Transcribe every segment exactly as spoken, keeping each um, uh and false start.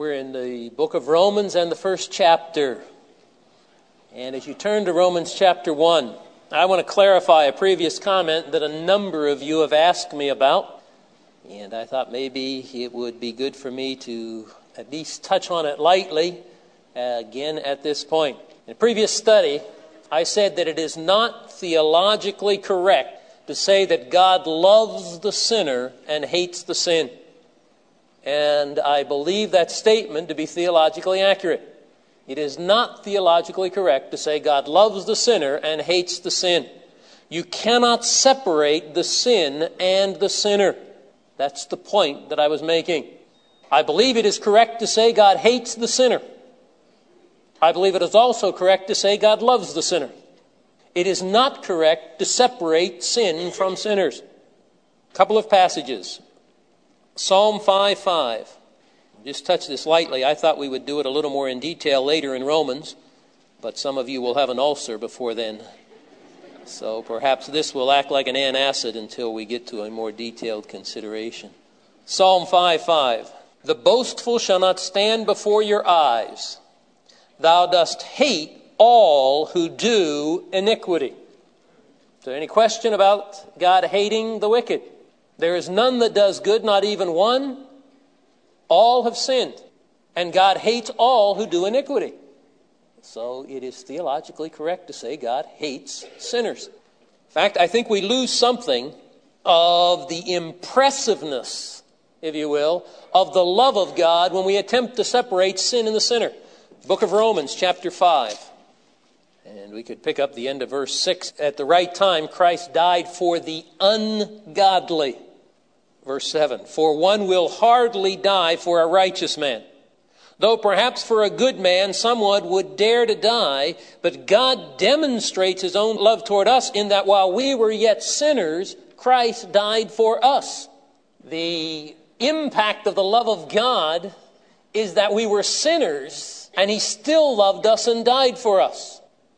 We're in the book of Romans and the first chapter. And as you turn to Romans chapter one, I want to clarify a previous comment that a number of you have asked me about. And I thought maybe it would be good for me to at least touch on it lightly uh, again at this point. In a previous study, I said that it is not theologically correct to say that God loves the sinner and hates the sin. And I believe that statement to be theologically accurate. It is not theologically correct to say God loves the sinner and hates the sin. You cannot separate the sin and the sinner. That's the point that I was making. I believe it is correct to say God hates the sinner. I believe it is also correct to say God loves the sinner. It is not correct to separate sin from sinners. A couple of passages. Psalm five five. Just touch this lightly. I thought we would do it a little more in detail later in Romans, but some of you will have an ulcer before then. So perhaps this will act like an antacid until we get to a more detailed consideration. Psalm five five. The boastful shall not stand before your eyes. Thou dost hate all who do iniquity. Is there any question about God hating the wicked? There is none that does good, not even one. All have sinned, and God hates all who do iniquity. So it is theologically correct to say God hates sinners. In fact, I think we lose something of the impressiveness, if you will, of the love of God when we attempt to separate sin and the sinner. Book of Romans, chapter five. And we could pick up the end of verse six. At the right time, Christ died for the ungodly. Verse seven. For one will hardly die for a righteous man, though perhaps for a good man someone would dare to die. But God demonstrates his own love toward us in that while we were yet sinners, Christ died for us. The impact of the love of God is that we were sinners, and he still loved us and died for us.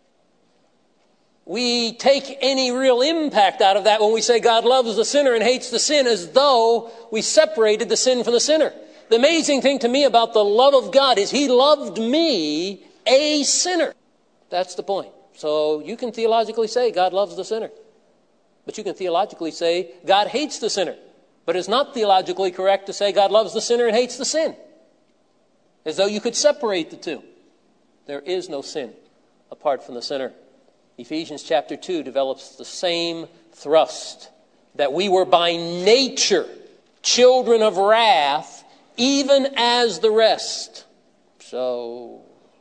We take any real impact out of that when we say God loves the sinner and hates the sin, as though we separated the sin from the sinner. The amazing thing to me about the love of God is he loved me, a sinner. That's the point. So you can theologically say God loves the sinner. But you can theologically say God hates the sinner. But it's not theologically correct to say God loves the sinner and hates the sin. As though you could separate the two. There is no sin apart from the sinner. Ephesians chapter two develops the same thrust, that we were by nature children of wrath, even as the rest. So,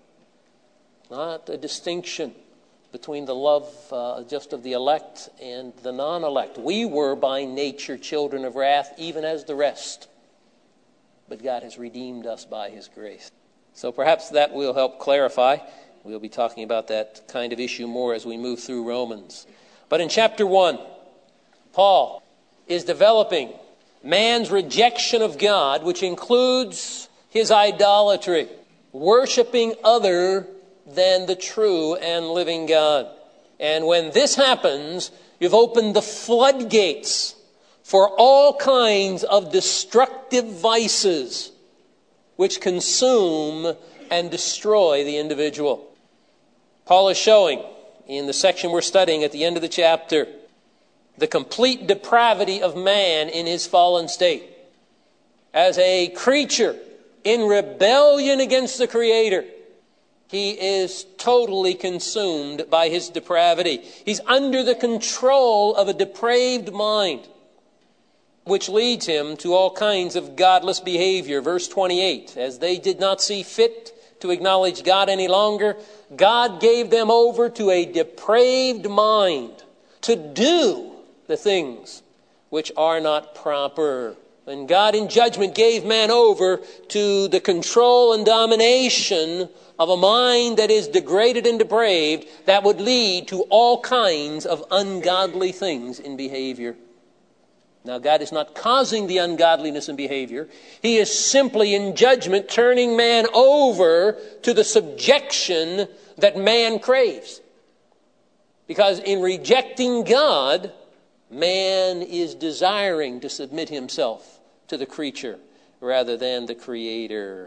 not a distinction between the love uh, just of the elect and the non-elect. We were by nature children of wrath, even as the rest. But God has redeemed us by his grace. So perhaps that will help clarify. We'll be talking about that kind of issue more as we move through Romans. But in chapter one, Paul is developing man's rejection of God, which includes his idolatry, worshiping other than the true and living God. And when this happens, you've opened the floodgates for all kinds of destructive vices which consume and destroy the individual. Paul is showing in the section we're studying at the end of the chapter the complete depravity of man in his fallen state. As a creature in rebellion against the Creator, he is totally consumed by his depravity. He's under the control of a depraved mind, which leads him to all kinds of godless behavior. Verse twenty-eight, as they did not see fit to acknowledge God any longer, God gave them over to a depraved mind to do the things which are not proper. And God in judgment gave man over to the control and domination of a mind that is degraded and depraved, that would lead to all kinds of ungodly things in behavior. Now, God is not causing the ungodliness in behavior. He is simply in judgment turning man over to the subjection that man craves. Because in rejecting God, man is desiring to submit himself to the creature rather than the Creator.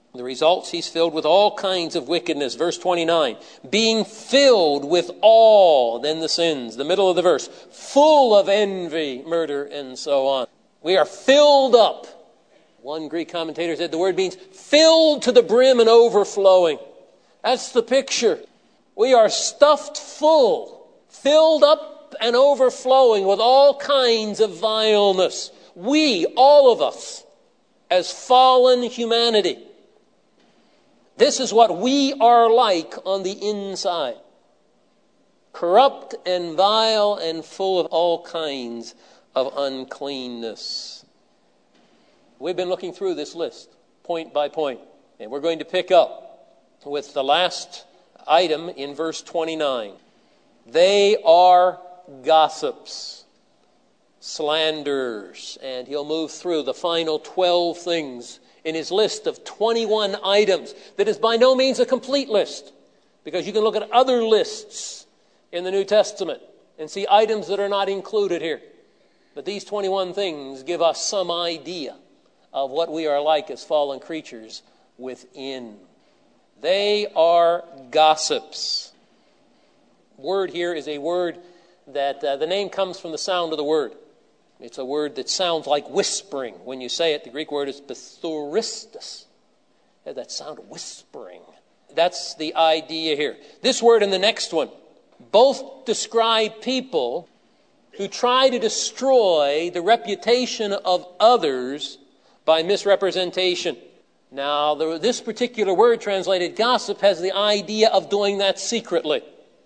The results, he's filled with all kinds of wickedness. Verse twenty-nine, being filled with all, then the sins, the middle of the verse, full of envy, murder, and so on. We are filled up. One Greek commentator said the word means filled to the brim and overflowing. That's the picture. We are stuffed full, filled up and overflowing with all kinds of vileness. We, all of us, as fallen humanity. This is what we are like on the inside. Corrupt and vile and full of all kinds of uncleanness. We've been looking through this list, point by point. And we're going to pick up with the last item in verse twenty-nine. They are gossips, slanderers. And he'll move through the final twelve things in his list of twenty-one items that is by no means a complete list, because you can look at other lists in the New Testament and see items that are not included here. But these twenty-one things give us some idea of what we are like as fallen creatures within. They are gossips. Word here is a word that uh, the name comes from the sound of the word. It's a word that sounds like whispering. When you say it, the Greek word is bethuristus. It has that sound of whispering. That's the idea here. This word and the next one both describe people who try to destroy the reputation of others by misrepresentation. Now, the, this particular word translated gossip has the idea of doing that secretly.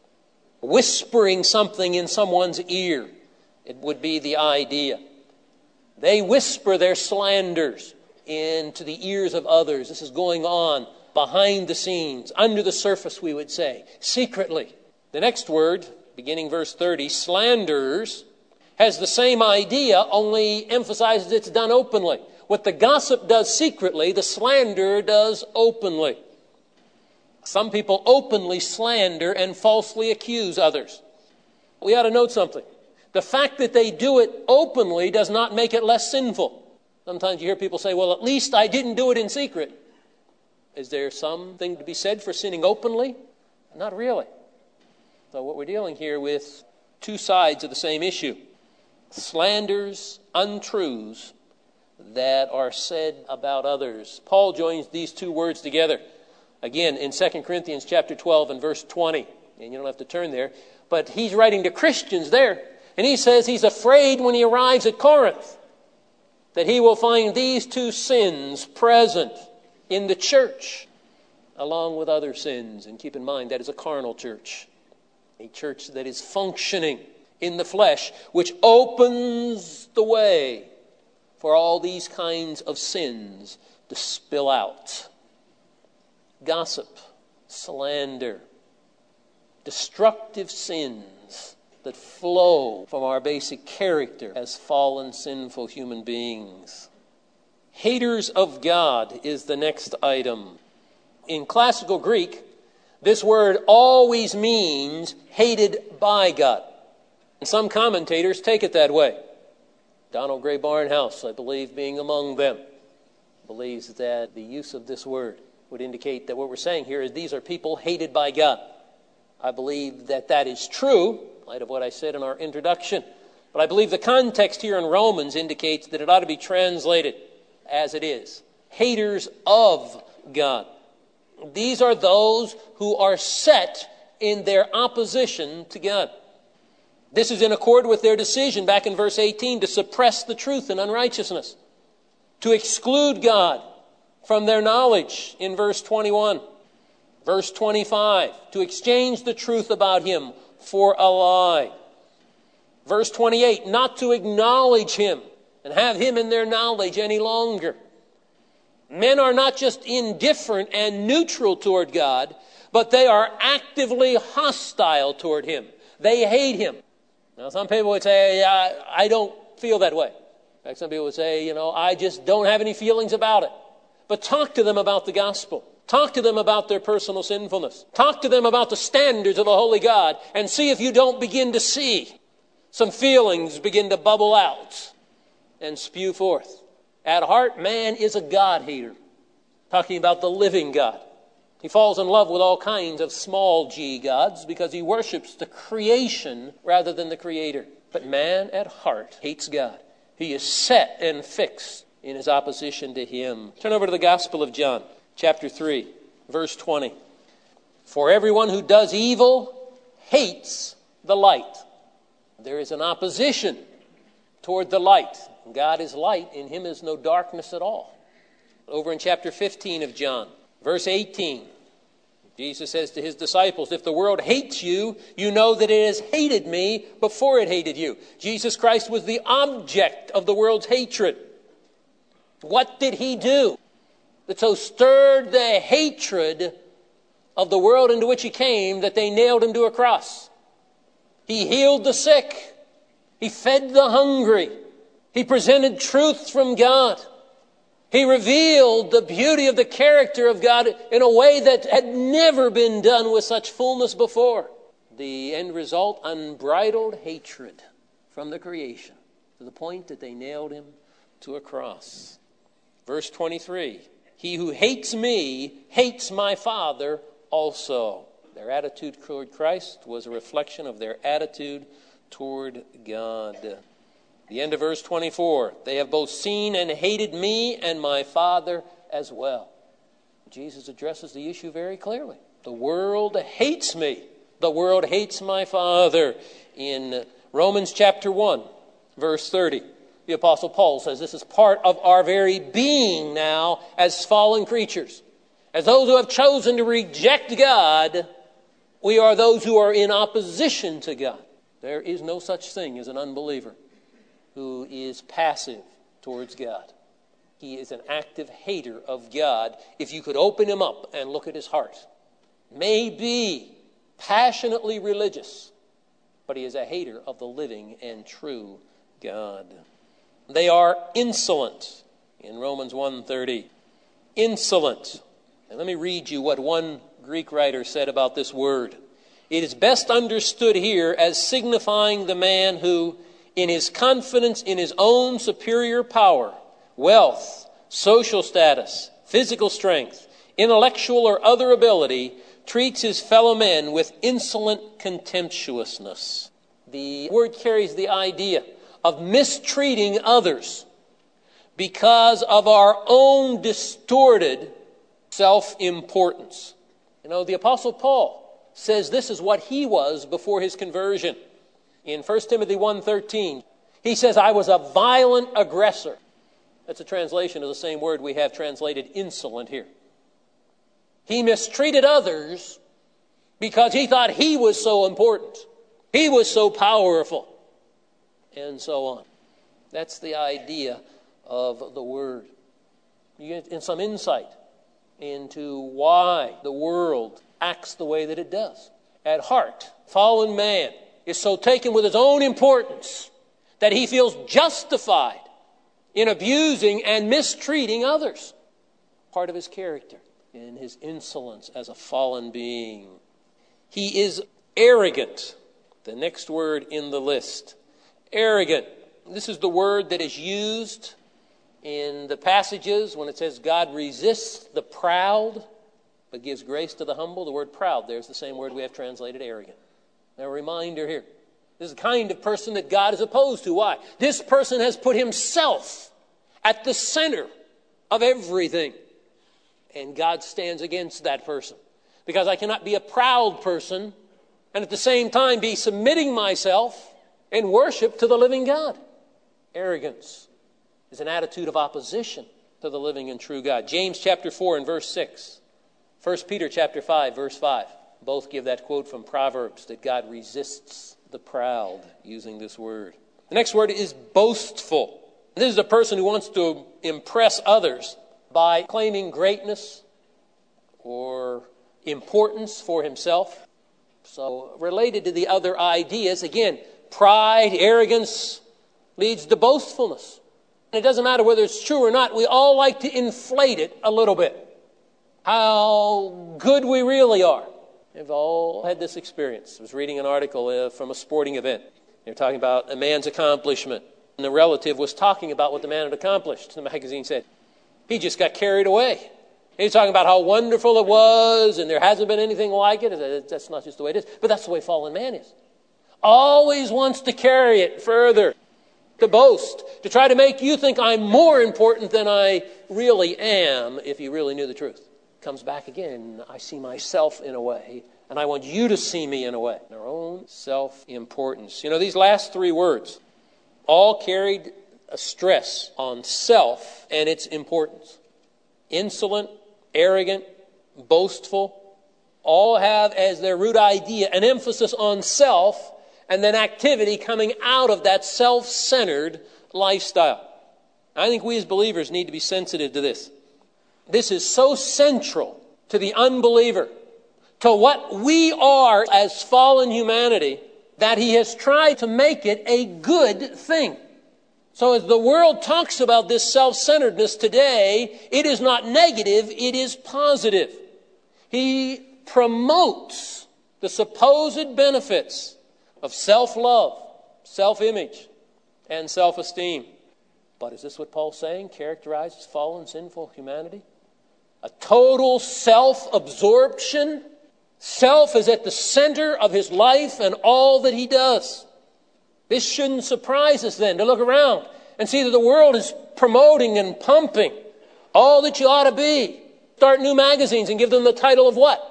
Whispering something in someone's ear. It would be the idea. They whisper their slanders into the ears of others. This is going on behind the scenes, under the surface, we would say, secretly. The next word, beginning verse thirty, slanders, has the same idea, only emphasizes it's done openly. What the gossip does secretly, the slander does openly. Some people openly slander and falsely accuse others. We ought to note something. The fact that they do it openly does not make it less sinful. Sometimes you hear people say, well, at least I didn't do it in secret. Is there something to be said for sinning openly? Not really. So what we're dealing here with, two sides of the same issue. Slanders, untruths that are said about others. Paul joins these two words together. Again, in Second Corinthians chapter twelve and verse twenty. And you don't have to turn there. But he's writing to Christians there. And he says he's afraid when he arrives at Corinth that he will find these two sins present in the church along with other sins. And keep in mind, that is a carnal church. A church that is functioning in the flesh, which opens the way for all these kinds of sins to spill out. Gossip, slander, destructive sins that flow from our basic character as fallen, sinful human beings. Haters of God is the next item. In classical Greek, this word always means hated by God. And some commentators take it that way. Donald Gray Barnhouse, I believe, being among them, believes that the use of this word would indicate that what we're saying here is these are people hated by God. I believe that that is true, in light of what I said in our introduction. But I believe the context here in Romans indicates that it ought to be translated as it is. Haters of God. These are those who are set in their opposition to God. This is in accord with their decision back in verse eighteen to suppress the truth in unrighteousness, to exclude God from their knowledge in verse twenty-one. Verse twenty-five, to exchange the truth about him for a lie. Verse twenty-eight, not to acknowledge him and have him in their knowledge any longer. Men are not just indifferent and neutral toward God, but they are actively hostile toward him. They hate him. Now, some people would say, I, I don't feel that way. In fact, some people would say, you know, I just don't have any feelings about it. But talk to them about the gospel. Talk to them about their personal sinfulness. Talk to them about the standards of a holy God and see if you don't begin to see some feelings begin to bubble out and spew forth. At heart, man is a God-hater. talking about the living God. He falls in love with all kinds of small g gods because he worships the creation rather than the Creator. But man at heart hates God. He is set and fixed in his opposition to him. Turn over to the Gospel of John, chapter three, verse twenty. For everyone who does evil hates the light. There is an opposition toward the light. God is light. In him is no darkness at all. Over in chapter fifteen of John, verse eighteen, Jesus says to his disciples, if the world hates you, you know that it has hated me before it hated you. Jesus Christ was the object of the world's hatred. What did he do that so stirred the hatred of the world into which he came that they nailed him to a cross? He healed the sick. He fed the hungry. He presented truth from God. He revealed the beauty of the character of God in a way that had never been done with such fullness before. The end result, unbridled hatred from the creation to the point that they nailed him to a cross. Verse twenty-three, he who hates me hates my Father also. Their attitude toward Christ was a reflection of their attitude toward God. The end of verse twenty-four, they have both seen and hated me and my Father as well. Jesus addresses the issue very clearly. The world hates me. The world hates my Father. In Romans chapter one, verse thirty, the Apostle Paul says this is part of our very being now as fallen creatures. As those who have chosen to reject God, we are those who are in opposition to God. There is no such thing as an unbeliever who is passive towards God. He is an active hater of God. If you could open him up and look at his heart, may be passionately religious, but he is a hater of the living and true God. They are insolent in Romans one thirty. Insolent. And let me read you what one Greek writer said about this word. It is best understood here as signifying the man who, in his confidence in his own superior power, wealth, social status, physical strength, intellectual or other ability, treats his fellow men with insolent contemptuousness. The word carries the idea of mistreating others because of our own distorted self-importance. You know, the Apostle Paul says this is what he was before his conversion. In First Timothy one thirteen, he says, I was a violent aggressor. That's a translation of the same word we have translated insolent here. He mistreated others because he thought he was so important. He was so powerful. And so on. That's the idea of the word. You get in some insight into why the world acts the way that it does. At heart, fallen man is so taken with his own importance that he feels justified in abusing and mistreating others. Part of his character in his insolence as a fallen being. He is arrogant. The next word in the list. Arrogant. This is the word that is used in the passages when it says God resists the proud but gives grace to the humble. The word proud, there's the same word we have translated arrogant. Now, a reminder here. This is the kind of person that God is opposed to. Why? This person has put himself at the center of everything. And God stands against that person. Because I cannot be a proud person and at the same time be submitting myself in worship to the living God. Arrogance is an attitude of opposition to the living and true God. James chapter four and verse six. First Peter chapter five, verse five. Both give that quote from Proverbs that God resists the proud, using this word. The next word is boastful. This is a person who wants to impress others by claiming greatness or importance for himself. So related to the other ideas, again, pride, arrogance leads to boastfulness. And it doesn't matter whether it's true or not. We all like to inflate it a little bit. How good we really are. We've all had this experience. I was reading an article uh, from a sporting event. They're talking about a man's accomplishment. And the relative was talking about what the man had accomplished. The magazine said, he just got carried away. He's talking about how wonderful it was and there hasn't been anything like it. That's not just the way it is, but that's the way fallen man is. Always wants to carry it further, to boast, to try to make you think I'm more important than I really am if you really knew the truth. Comes back again, I see myself in a way, and I want you to see me in a way. Our own self-importance. You know, these last three words all carried a stress on self and its importance. Insolent, arrogant, boastful, all have as their root idea an emphasis on self and then activity coming out of that self-centered lifestyle. I think we as believers need to be sensitive to this. This is so central to the unbeliever, to what we are as fallen humanity, that he has tried to make it a good thing. So as the world talks about this self-centeredness today, it is not negative, it is positive. He promotes the supposed benefits of self-love, self-image, and self-esteem. But is this what Paul's saying characterizes fallen, sinful humanity? A total self-absorption? Self is at the center of his life and all that he does. This shouldn't surprise us then to look around and see that the world is promoting and pumping all that you ought to be. Start new magazines and give them the title of what?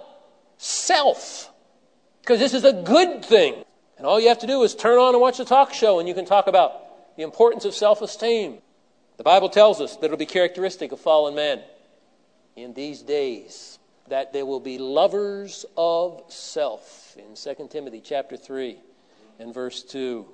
Self. Because this is a good thing. And all you have to do is turn on and watch a talk show and you can talk about the importance of self-esteem. The Bible tells us that it will be characteristic of fallen man in these days, that they will be lovers of self. In Second Timothy chapter three and verse two.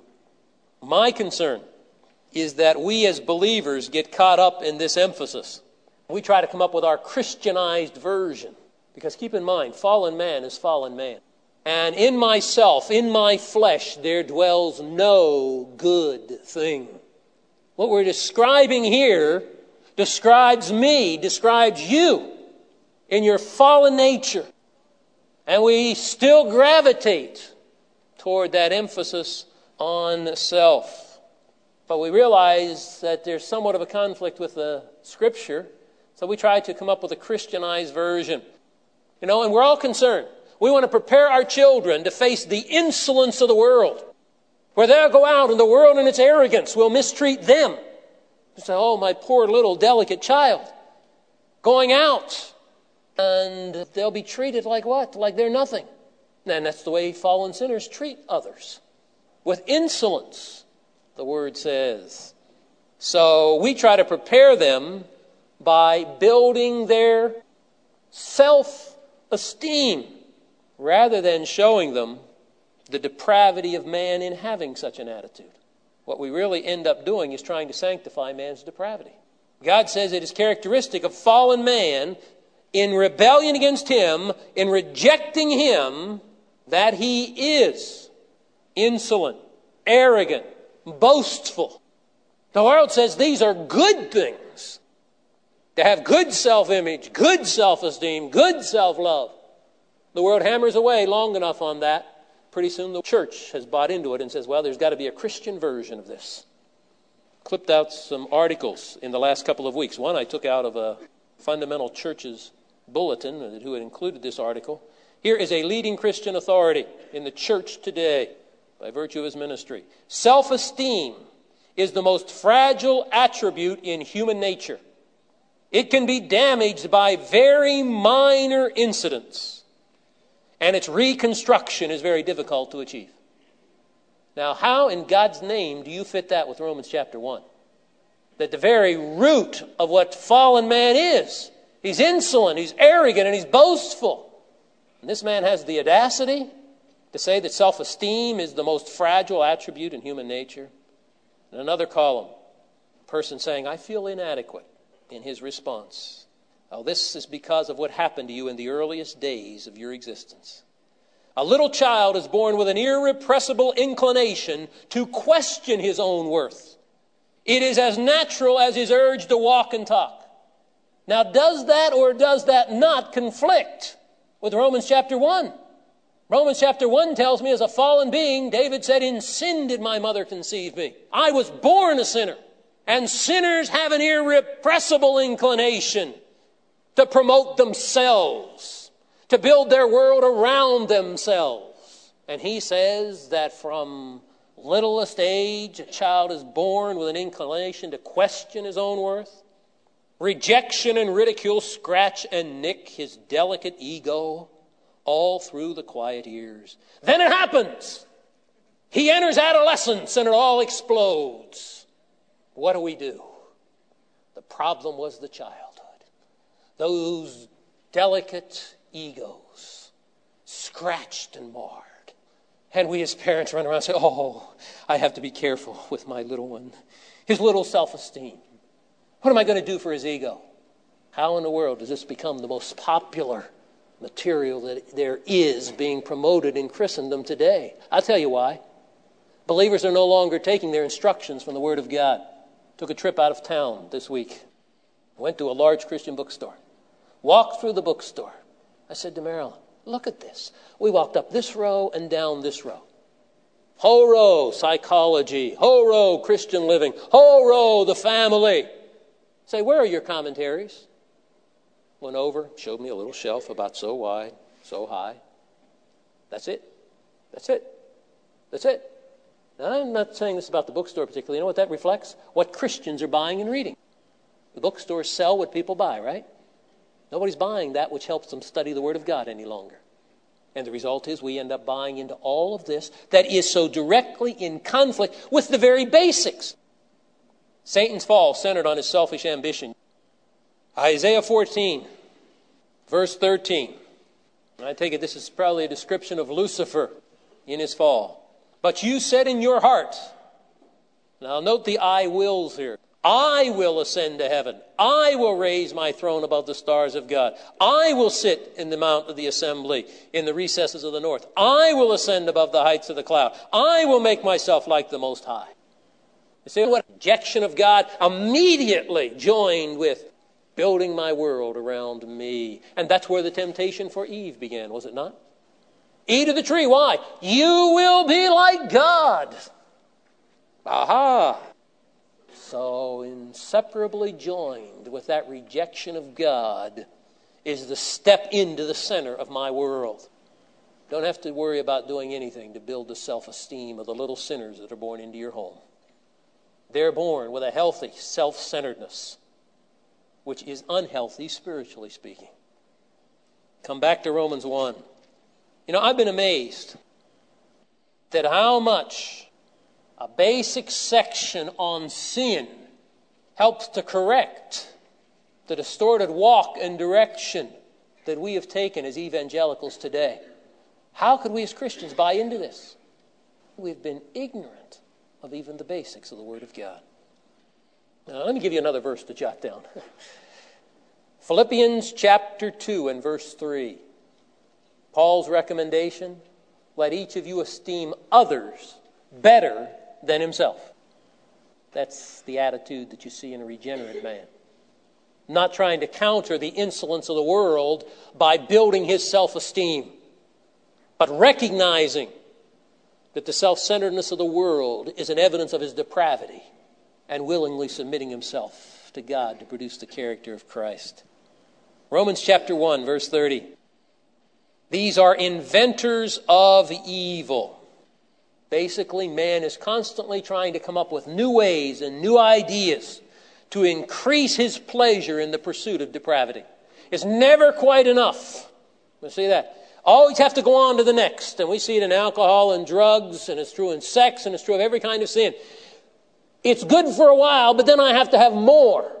My concern is that we as believers get caught up in this emphasis. We try to come up with our Christianized version. Because keep in mind, fallen man is fallen man. And in myself, in my flesh, there dwells no good thing. What we're describing here describes me, describes you in your fallen nature. And we still gravitate toward that emphasis on self. But we realize that there's somewhat of a conflict with the Scripture, so we try to come up with a Christianized version. You know, and we're all concerned. We want to prepare our children to face the insolence of the world, where they'll go out and the world in its arrogance will mistreat them. You say, oh, my poor little delicate child, going out, and they'll be treated like what? Like they're nothing. And that's the way fallen sinners treat others. With insolence, the word says. So we try to prepare them by building their self-esteem rather than showing them the depravity of man in having such an attitude. What we really end up doing is trying to sanctify man's depravity. God says it is characteristic of fallen man in rebellion against him, in rejecting him, that he is insolent, arrogant, boastful. The world says these are good things. To have good self-image, good self-esteem, good self-love. The world hammers away long enough on that. Pretty soon the church has bought into it and says, well, there's got to be a Christian version of this. Clipped out some articles in the last couple of weeks. One I took out of a Fundamental Church's bulletin who had included this article. Here is a leading Christian authority in the church today by virtue of his ministry. Self-esteem is the most fragile attribute in human nature. It can be damaged by very minor incidents, and its reconstruction is very difficult to achieve. Now, how in God's name do you fit that with Romans chapter one? That the very root of what fallen man is, he's insolent, he's arrogant, and he's boastful. And this man has the audacity to say that self-esteem is the most fragile attribute in human nature. In another column, a person saying, I feel inadequate in his response. Oh, this is because of what happened to you in the earliest days of your existence. A little child is born with an irrepressible inclination to question his own worth. It is as natural as his urge to walk and talk. Now, does that or does that not conflict with Romans chapter one? Romans chapter one tells me as a fallen being, David said, in sin did my mother conceive me. I was born a sinner. And sinners have an irrepressible inclination to promote themselves, to build their world around themselves. And he says that from littlest age, a child is born with an inclination to question his own worth. Rejection and ridicule scratch and nick his delicate ego all through the quiet years. Then it happens. He enters adolescence and it all explodes. What do we do? The problem was the childhood. Those delicate egos scratched and marred. And we as parents run around and say, oh, I have to be careful with my little one. His little self-esteem. What am I going to do for his ego? How in the world does this become the most popular material that there is being promoted in Christendom today? I'll tell you why. Believers are no longer taking their instructions from the Word of God. Took a trip out of town this week. Went to a large Christian bookstore. Walked through the bookstore. I said to Marilyn, look at this. We walked up this row and down this row. Whole row, psychology. Whole row, Christian living. Whole row, the family. Say, where are your commentaries? Went over, showed me a little shelf about so wide, so high. That's it. That's it. That's it. Now, I'm not saying this about the bookstore particularly. You know what that reflects? What Christians are buying and reading. The bookstores sell what people buy, right? Nobody's buying that which helps them study the Word of God any longer. And the result is we end up buying into all of this that is so directly in conflict with the very basics. Satan's fall centered on his selfish ambition. Isaiah fourteen, verse thirteen. I take it this is probably a description of Lucifer in his fall. But you said in your heart, now note the I wills here. I will ascend to heaven. I will raise my throne above the stars of God. I will sit in the mount of the assembly in the recesses of the north. I will ascend above the heights of the cloud. I will make myself like the Most High. You see what rejection of God immediately joined with building my world around me. And that's where the temptation for Eve began, was it not? Eat of the tree. Why? You will be like God. Aha. So inseparably joined with that rejection of God is the step into the center of my world. Don't have to worry about doing anything to build the self-esteem of the little sinners that are born into your home. They're born with a healthy self-centeredness, which is unhealthy spiritually speaking. Come back to Romans one. You know, I've been amazed that how much a basic section on sin helps to correct the distorted walk and direction that we have taken as evangelicals today. How could we as Christians buy into this? We've been ignorant of even the basics of the Word of God. Now, let me give you another verse to jot down. Philippians chapter two and verse three. Paul's recommendation, let each of you esteem others better than himself. That's the attitude that you see in a regenerate man. Not trying to counter the insolence of the world by building his self-esteem, but recognizing that the self-centeredness of the world is an evidence of his depravity and willingly submitting himself to God to produce the character of Christ. Romans chapter one, verse thirty. These are inventors of evil. Basically, man is constantly trying to come up with new ways and new ideas to increase his pleasure in the pursuit of depravity. It's never quite enough. You see that? Always have to go on to the next. And we see it in alcohol and drugs, and it's true in sex, and it's true of every kind of sin. It's good for a while, but then I have to have more.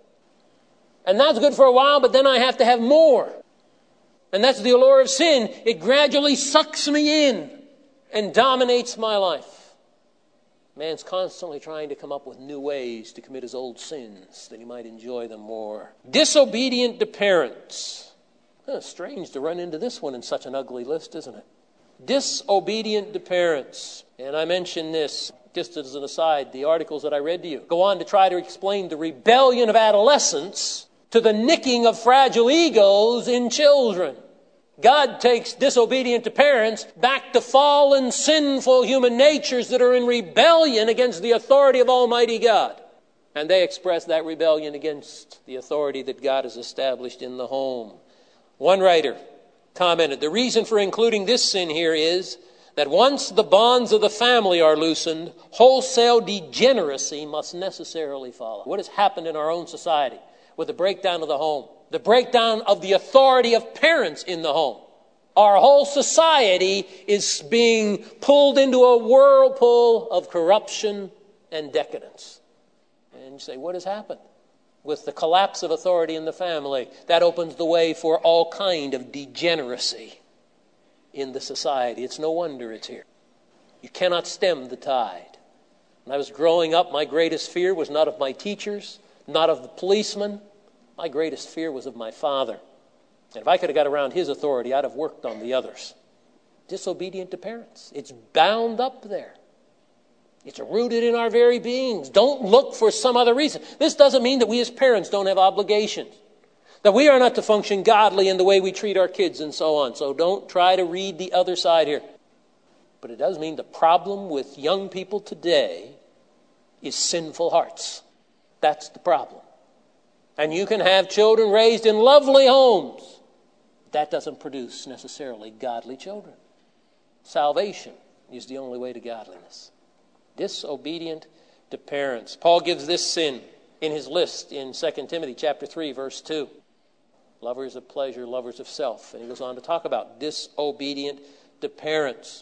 And that's good for a while, but then I have to have more. And that's the allure of sin. It gradually sucks me in and dominates my life. Man's constantly trying to come up with new ways to commit his old sins that he might enjoy them more. Disobedient to parents. Oh, strange to run into this one in such an ugly list, isn't it? Disobedient to parents. And I mention this just as an aside. The articles that I read to you go on to try to explain the rebellion of adolescence to the nicking of fragile egos in children. God takes disobedient to parents back to fallen, sinful human natures that are in rebellion against the authority of Almighty God. And they express that rebellion against the authority that God has established in the home. One writer commented, the reason for including this sin here is that once the bonds of the family are loosened, wholesale degeneracy must necessarily follow. What has happened in our own society with the breakdown of the home? The breakdown of the authority of parents in the home. Our whole society is being pulled into a whirlpool of corruption and decadence. And you say, what has happened? With the collapse of authority in the family, that opens the way for all kind of degeneracy in the society. It's no wonder it's here. You cannot stem the tide. When I was growing up, my greatest fear was not of my teachers, not of the policemen. My greatest fear was of my father. And if I could have got around his authority, I'd have worked on the others. Disobedient to parents. It's bound up there. It's rooted in our very beings. Don't look for some other reason. This doesn't mean that we as parents don't have obligations, that we are not to function godly in the way we treat our kids and so on. So don't try to read the other side here. But it does mean the problem with young people today is sinful hearts. That's the problem. And you can have children raised in lovely homes. That doesn't produce necessarily godly children. Salvation is the only way to godliness. Disobedient to parents. Paul gives this sin in his list in Second Timothy chapter three, verse two. Lovers of pleasure, lovers of self. And he goes on to talk about disobedient to parents.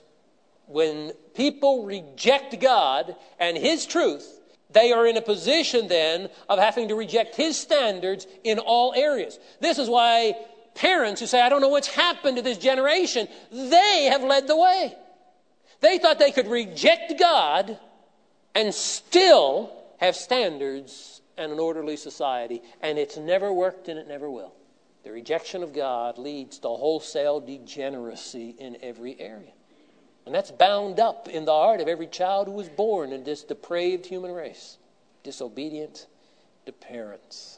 When people reject God and his truth, they are in a position then of having to reject his standards in all areas. This is why parents who say, I don't know what's happened to this generation, they have led the way. They thought they could reject God and still have standards and an orderly society. And it's never worked and it never will. The rejection of God leads to wholesale degeneracy in every area. And that's bound up in the heart of every child who was born in this depraved human race. Disobedient to parents.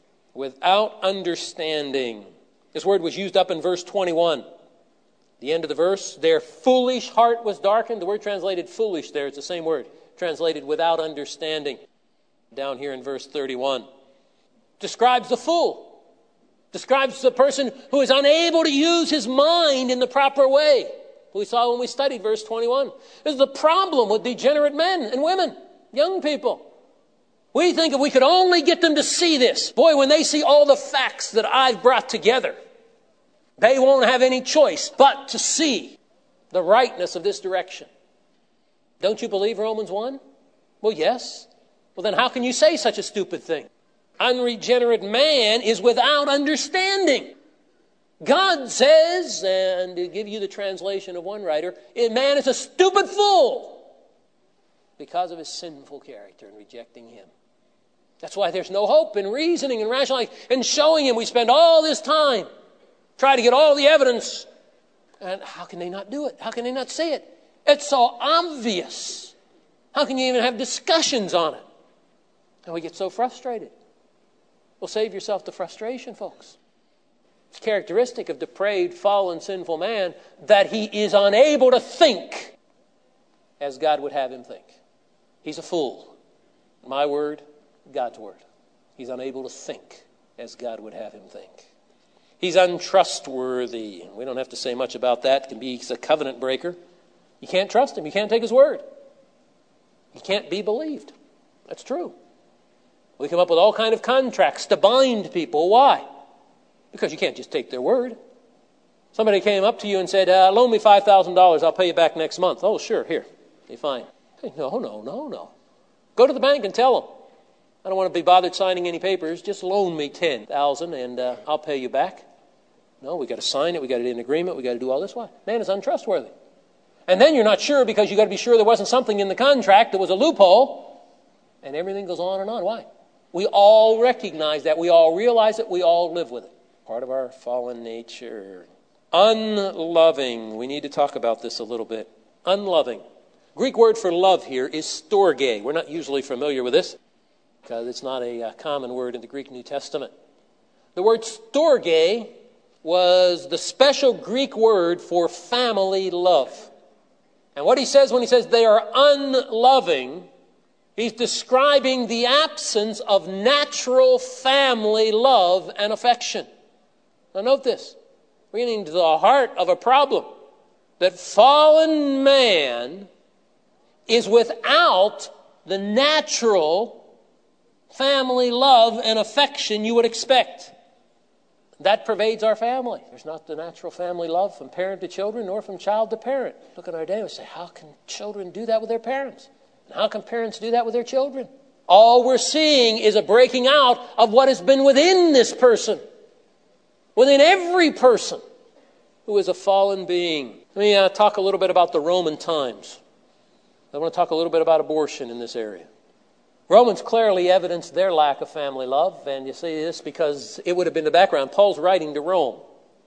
Without understanding. This word was used up in verse twenty-one. The end of the verse, their foolish heart was darkened. The word translated foolish there, it's the same word. Translated without understanding. Down here in verse thirty-one. Describes the fool. Describes the person who is unable to use his mind in the proper way. We saw when we studied verse twenty-one. This is the problem with degenerate men and women, young people. We think if we could only get them to see this, boy, when they see all the facts that I've brought together, they won't have any choice but to see the rightness of this direction. Don't you believe Romans one? Well, yes. Well, then how can you say such a stupid thing? Unregenerate man is without understanding. God says, and to give you the translation of one writer, man is a stupid fool because of his sinful character and rejecting him. That's why there's no hope in reasoning and rationalizing and showing him. We spend all this time trying to get all the evidence. And how can they not do it? How can they not see it? It's so obvious. How can you even have discussions on it? And we get so frustrated. Well, save yourself the frustration, folks. It's characteristic of depraved, fallen, sinful man that he is unable to think as God would have him think. He's a fool. My word, God's word. He's unable to think as God would have him think. He's untrustworthy. We don't have to say much about that. It can be he's a covenant breaker. You can't trust him. You can't take his word. He can't be believed. That's true. We come up with all kinds of contracts to bind people. Why? Because you can't just take their word. Somebody came up to you and said, uh, loan me five thousand dollars. I'll pay you back next month. Oh, sure. Here. You're fine. Hey, no, no, no, no. Go to the bank and tell them, I don't want to be bothered signing any papers. Just loan me ten thousand dollars and uh, I'll pay you back. No, we got to sign it. We got to do an agreement. We got to do all this. Why? Man is untrustworthy. And then you're not sure because you got to be sure there wasn't something in the contract that was a loophole. And everything goes on and on. Why? We all recognize that. We all realize it. We all live with it. Part of our fallen nature. Unloving. We need to talk about this a little bit. Unloving. Greek word for love here is storge. We're not usually familiar with this because it's not a uh, common word in the Greek New Testament. The word storge was the special Greek word for family love. And what he says when he says they are unloving He's describing the absence of natural family love and affection. Now note this. We're getting to the heart of a problem. That fallen man is without the natural family love and affection you would expect. That pervades our family. There's not the natural family love from parent to children nor from child to parent. Look at our day and say, how can children do that with their parents? And how can parents do that with their children? All we're seeing is a breaking out of what has been within this person. Within every person who is a fallen being. Let me uh, talk a little bit about the Roman times. I want to talk a little bit about abortion in this area. Romans clearly evidenced their lack of family love, and you see this because it would have been the background. Paul's writing to Rome,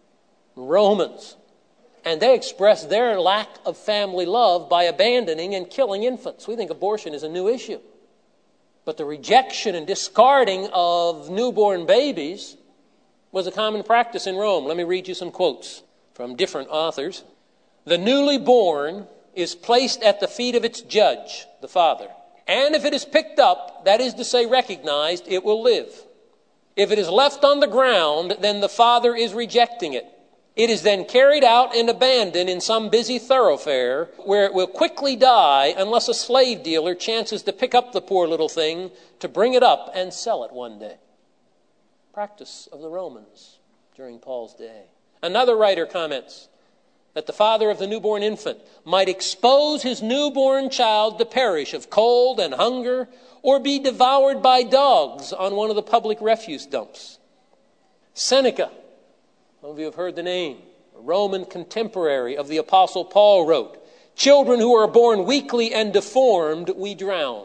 Romans, and they expressed their lack of family love by abandoning and killing infants. We think abortion is a new issue. But the rejection and discarding of newborn babies was a common practice in Rome. Let me read you some quotes from different authors. The newly born is placed at the feet of its judge, the father. And if it is picked up, that is to say recognized, it will live. If it is left on the ground, then the father is rejecting it. It is then carried out and abandoned in some busy thoroughfare where it will quickly die unless a slave dealer chances to pick up the poor little thing to bring it up and sell it one day. Practice of the Romans during Paul's day. Another writer comments that the father of the newborn infant might expose his newborn child to perish of cold and hunger or be devoured by dogs on one of the public refuse dumps. Seneca, some of you have heard the name, a Roman contemporary of the Apostle Paul, wrote, "Children who are born weakly and deformed, we drown."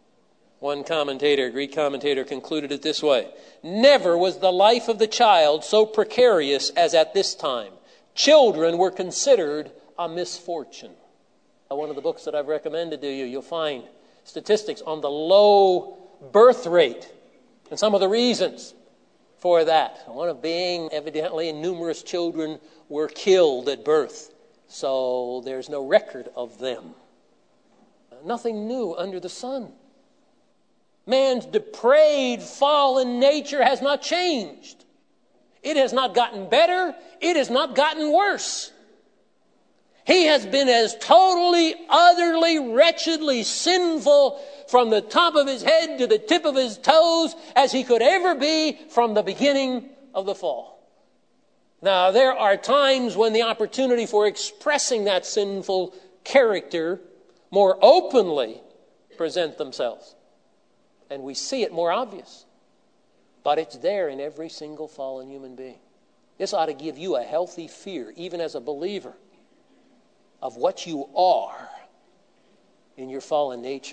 One commentator, Greek commentator, concluded it this way: "Never was the life of the child so precarious as at this time. Children were considered a misfortune." One of the books that I've recommended to you, you'll find statistics on the low birth rate and some of the reasons for that. One of being, evidently, numerous children were killed at birth, so there's no record of them. Nothing new under the sun. Man's depraved, fallen nature has not changed. It has not gotten better. It has not gotten worse. He has been as totally, utterly, wretchedly sinful from the top of his head to the tip of his toes as he could ever be from the beginning of the fall. Now, there are times when the opportunity for expressing that sinful character more openly present themselves. And we see it more obvious. But it's there in every single fallen human being. This ought to give you a healthy fear, even as a believer, of what you are in your fallen nature.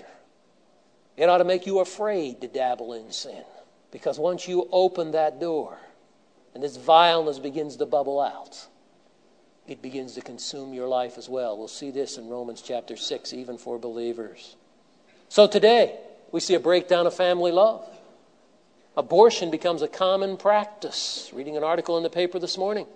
It ought to make you afraid to dabble in sin. Because once you open that door and this vileness begins to bubble out, it begins to consume your life as well. We'll see this in Romans chapter six, even for believers. So today, we see a breakdown of family love. Abortion becomes a common practice. Reading an article in the paper this morning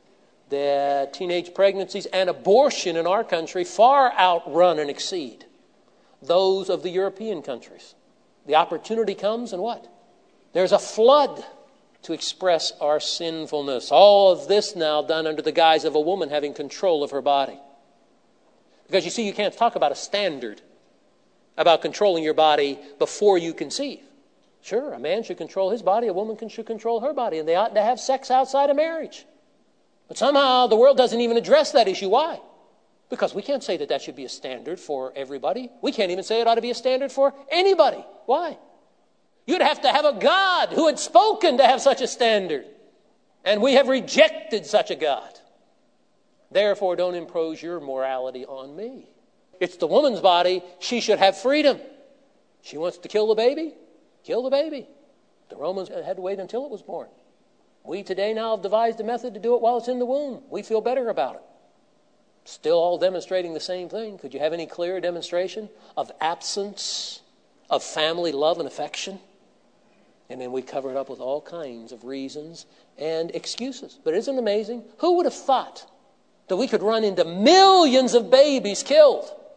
that teenage pregnancies and abortion in our country far outrun and exceed those of the European countries. The opportunity comes and what? There's a flood to express our sinfulness. All of this now done under the guise of a woman having control of her body. Because you see, you can't talk about a standard about controlling your body before you conceive. Sure, a man should control his body, a woman can, should control her body, and they ought to have sex outside of marriage. But somehow the world doesn't even address that issue. Why? Because we can't say that that should be a standard for everybody. We can't even say it ought to be a standard for anybody. Why? You'd have to have a God who had spoken to have such a standard. And we have rejected such a God. Therefore, don't impose your morality on me. It's the woman's body. She should have freedom. She wants to kill the baby. Kill the baby. The Romans had to wait until it was born. We today now have devised a method to do it while it's in the womb. We feel better about it. Still all demonstrating the same thing. Could you have any clearer demonstration of absence of family love and affection? And then we cover it up with all kinds of reasons and excuses. But isn't it amazing? Who would have thought that we could run into millions of babies killed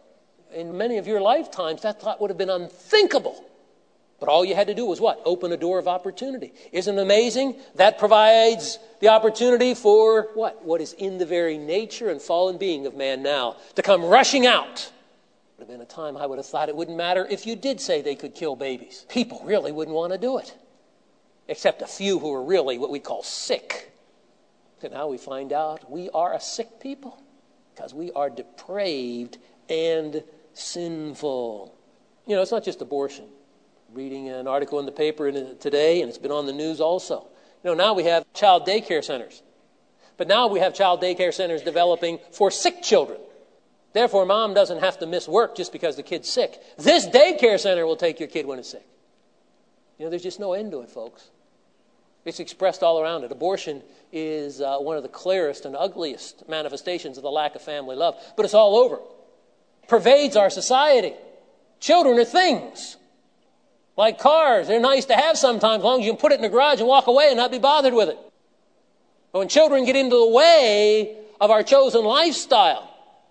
In many of your lifetimes, that thought would have been unthinkable. But all you had to do was what? Open a door of opportunity. Isn't it amazing? That provides the opportunity for what? What is in the very nature and fallen being of man now to come rushing out. Would have been a time I would have thought it wouldn't matter if you did say they could kill babies. People really wouldn't want to do it. Except a few who are really what we call sick. And now we find out we are a sick people because we are depraved and sinful. You know, it's not just abortion. Reading an article in the paper today, and it's been on the news also. You know, now we have child daycare centers. But now we have child daycare centers developing for sick children. Therefore, mom doesn't have to miss work just because the kid's sick. This daycare center will take your kid when it's sick. You know, there's just no end to it, folks. It's expressed all around it. Abortion is uh, one of the clearest and ugliest manifestations of the lack of family love. But it's all over. Pervades our society. Children are things. Like cars, they're nice to have sometimes as long as you can put it in the garage and walk away and not be bothered with it. But when children get into the way of our chosen lifestyle,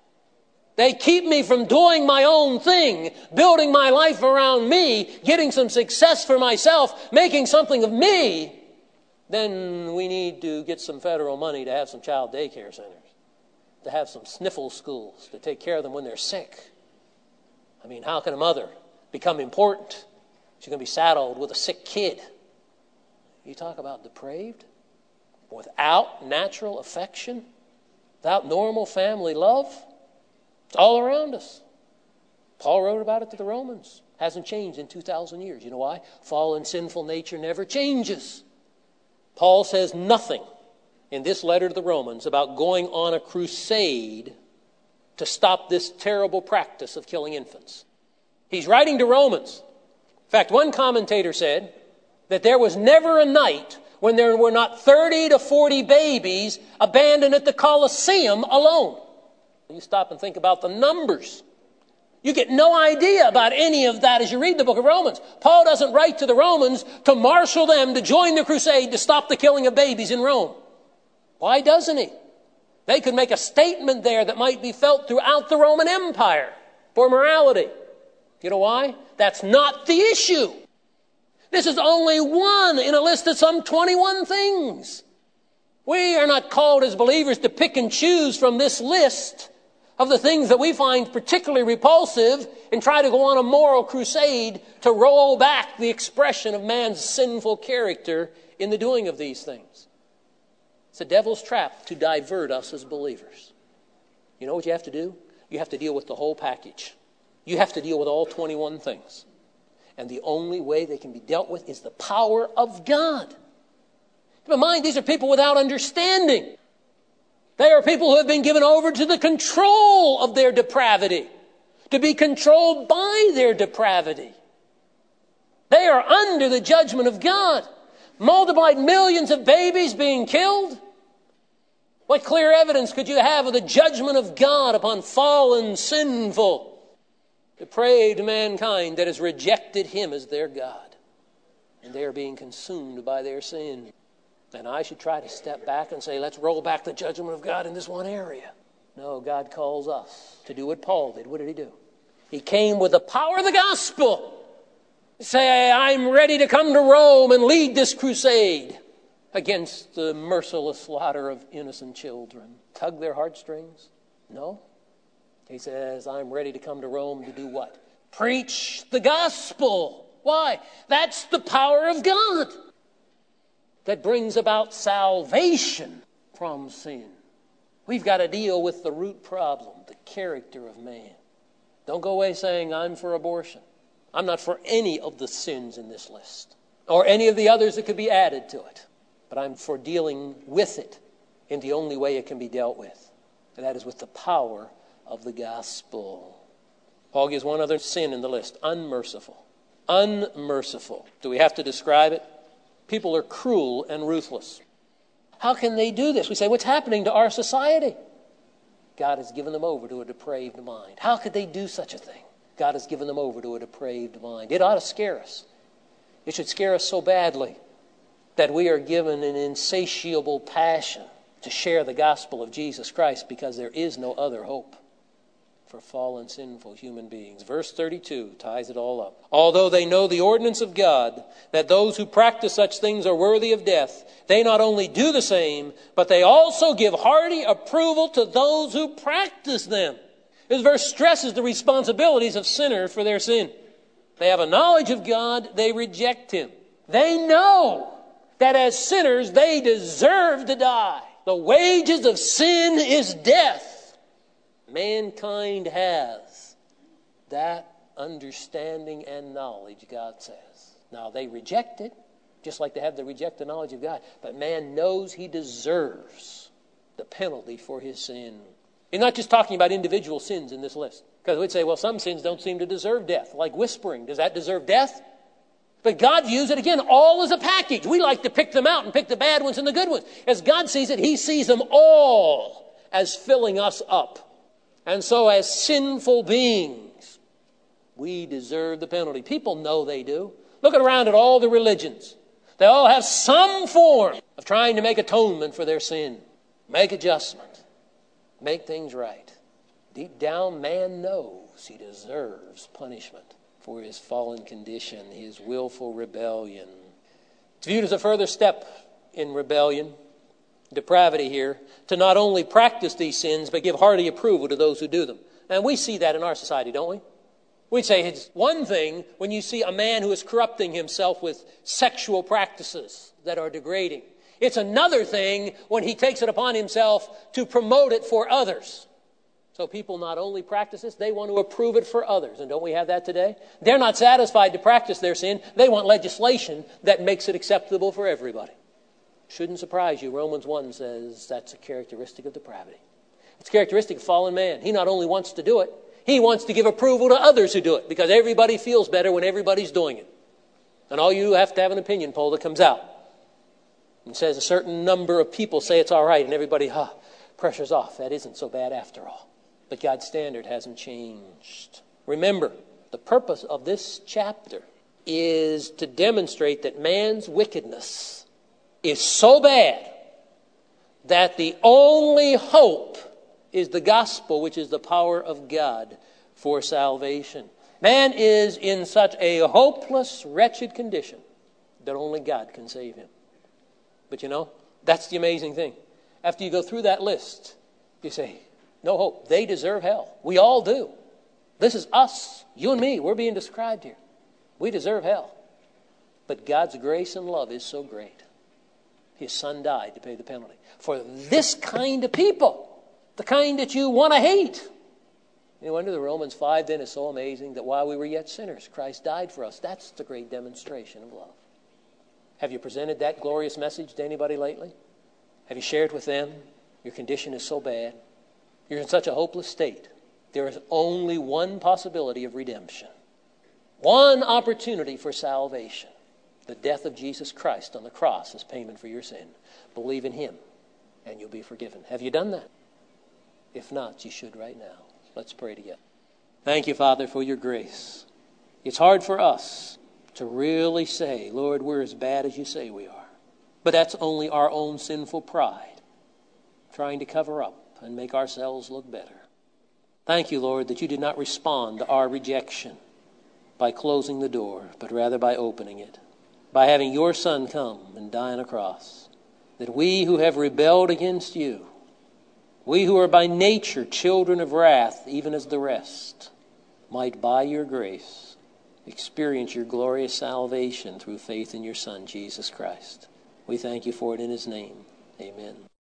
they keep me from doing my own thing, building my life around me, getting some success for myself, making something of me, then we need to get some federal money to have some child daycare centers, to have some sniffle schools, to take care of them when they're sick. I mean, how can a mother become important? She's going to be saddled with a sick kid. You talk about depraved, without natural affection, without normal family love. It's all around us. Paul wrote about it to the Romans. Hasn't changed in two thousand years. You know why? Fallen sinful nature never changes. Paul says nothing in this letter to the Romans about going on a crusade to stop this terrible practice of killing infants. He's writing to Romans. In fact, one commentator said that there was never a night when there were not thirty to forty babies abandoned at the Colosseum alone. You stop and think about the numbers. You get no idea about any of that as you read the book of Romans. Paul doesn't write to the Romans to marshal them to join the crusade to stop the killing of babies in Rome. Why doesn't he? They could make a statement there that might be felt throughout the Roman Empire for morality. You know why? That's not the issue. This is only one in a list of some twenty-one things. We are not called as believers to pick and choose from this list of the things that we find particularly repulsive and try to go on a moral crusade to roll back the expression of man's sinful character in the doing of these things. It's a devil's trap to divert us as believers. You know what you have to do? You have to deal with the whole package. You have to deal with all twenty-one things. And the only way they can be dealt with is the power of God. Keep in mind, these are people without understanding. They are people who have been given over to the control of their depravity, to be controlled by their depravity. They are under the judgment of God. Multiplied millions of babies being killed. What clear evidence could you have of the judgment of God upon fallen, sinful, depraved mankind that has rejected him as their God? And they are being consumed by their sin. And I should try to step back and say, let's roll back the judgment of God in this one area. No, God calls us to do what Paul did. What did he do? He came with the power of the gospel. Say, I'm ready to come to Rome and lead this crusade against the merciless slaughter of innocent children. Tug their heartstrings? No. He says, I'm ready to come to Rome to do what? Preach the gospel. Why? That's the power of God that brings about salvation from sin. We've got to deal with the root problem, the character of man. Don't go away saying, I'm for abortion. I'm not for any of the sins in this list, or any of the others that could be added to it. But I'm for dealing with it in the only way it can be dealt with, and that is with the power of the gospel. Paul gives one other sin in the list, unmerciful. Unmerciful. Do we have to describe it? People are cruel and ruthless. How can they do this? We say, what's happening to our society? God has given them over to a depraved mind. How could they do such a thing? God has given them over to a depraved mind. It ought to scare us. It should scare us so badly that we are given an insatiable passion to share the gospel of Jesus Christ because there is no other hope. for fallen, sinful human beings. Verse thirty-two ties it all up. Although they know the ordinance of God, that those who practice such things are worthy of death, they not only do the same, but they also give hearty approval to those who practice them. This verse stresses the responsibilities of sinners for their sin. They have a knowledge of God, they reject Him. They know that as sinners they deserve to die. The wages of sin is death. Mankind has that understanding and knowledge, God says. Now they reject it, just like they have to reject the knowledge of God. But man knows he deserves the penalty for his sin. He's not just talking about individual sins in this list. Because we'd say, well, some sins don't seem to deserve death, like whispering. Does that deserve death? But God views it, again, all as a package. We like to pick them out and pick the bad ones and the good ones. As God sees it, He sees them all as filling us up. And so as sinful beings, we deserve the penalty. People know they do. Look around at all the religions. They all have some form of trying to make atonement for their sin. Make adjustment. Make things right. Deep down, man knows he deserves punishment for his fallen condition, his willful rebellion. It's viewed as a further step in rebellion, depravity here, to not only practice these sins, but give hearty approval to those who do them. And we see that in our society, don't we? We'd say it's one thing when you see a man who is corrupting himself with sexual practices that are degrading. It's another thing when he takes it upon himself to promote it for others. So people not only practice this, they want to approve it for others. And don't we have that today? They're not satisfied to practice their sin. They want legislation that makes it acceptable for everybody. Shouldn't surprise you. Romans one says that's a characteristic of depravity. It's a characteristic of fallen man. He not only wants to do it, he wants to give approval to others who do it, because everybody feels better when everybody's doing it. And all you have to have an opinion poll that comes out and says a certain number of people say it's all right, and everybody, huh, pressure's off. That isn't so bad after all. But God's standard hasn't changed. Remember, the purpose of this chapter is to demonstrate that man's wickedness is so bad that the only hope is the gospel, which is the power of God for salvation. Man is in such a hopeless, wretched condition that only God can save him. But you know, that's the amazing thing. After you go through that list, you say, no hope. They deserve hell. We all do. This is us, you and me. We're being described here. We deserve hell. But God's grace and love is so great. His Son died to pay the penalty for this kind of people, the kind that you want to hate. No wonder the Romans five then is so amazing that while we were yet sinners, Christ died for us. That's the great demonstration of love. Have you presented that glorious message to anybody lately? Have you shared with them? Your condition is so bad. You're in such a hopeless state. There is only one possibility of redemption. One opportunity for salvation. The death of Jesus Christ on the cross as payment for your sin. Believe in Him and you'll be forgiven. Have you done that? If not, you should right now. Let's pray together. Thank you, Father, for your grace. It's hard for us to really say, Lord, we're as bad as you say we are. But that's only our own sinful pride, trying to cover up and make ourselves look better. Thank you, Lord, that you did not respond to our rejection by closing the door, but rather by opening it, by having your Son come and die on a cross, that we who have rebelled against you, we who are by nature children of wrath, even as the rest, might by your grace experience your glorious salvation through faith in your Son, Jesus Christ. We thank you for it in His name. Amen.